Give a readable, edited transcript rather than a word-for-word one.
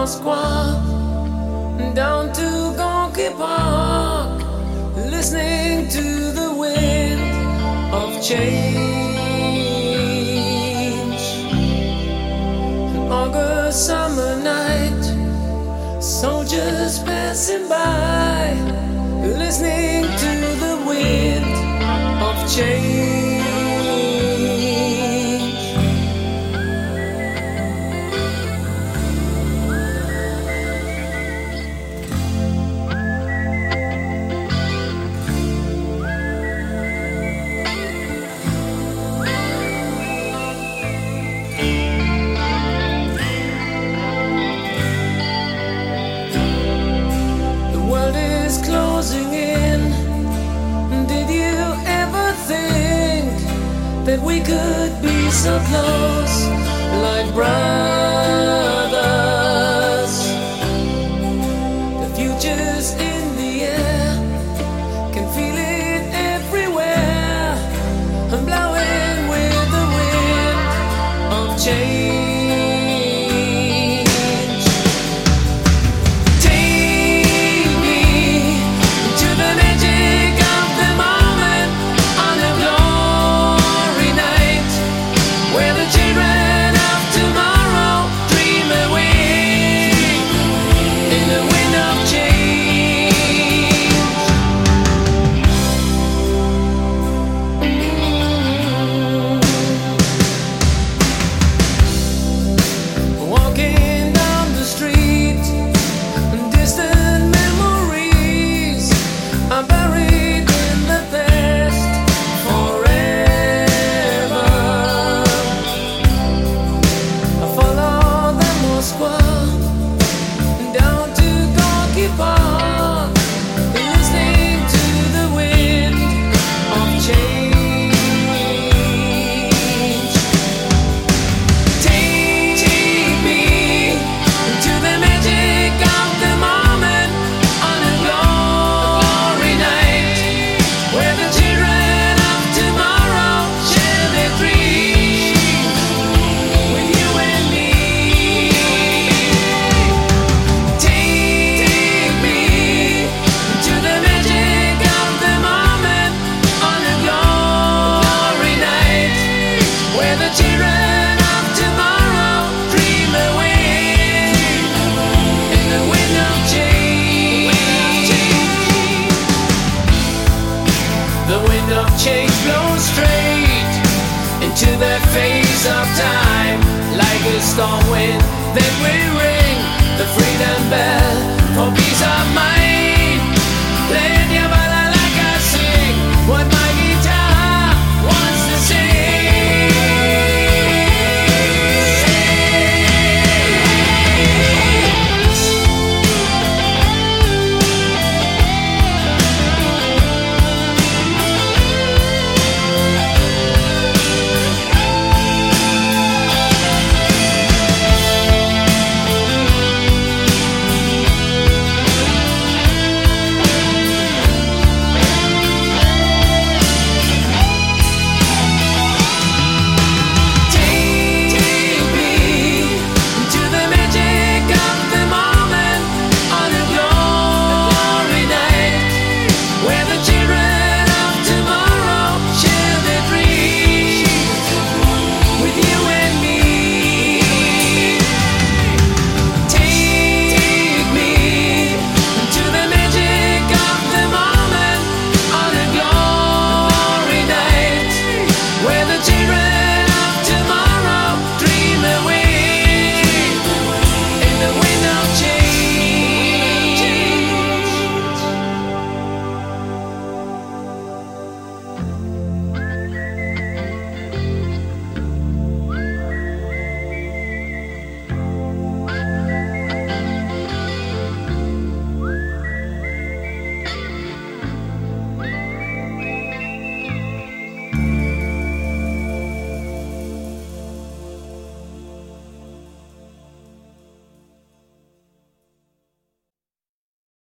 Moscow down to Gonky Park, listening to the wind of change. An August summer night, soldiers passing by, listening to the wind of change. Closing in. Did you ever think that we could be so close, like brothers? The future's in the air, can feel it everywhere. I'm blowing with the wind of change. Change blows straight into the face of time, like a storm wind. Then we ring the freedom bell for peace of mind.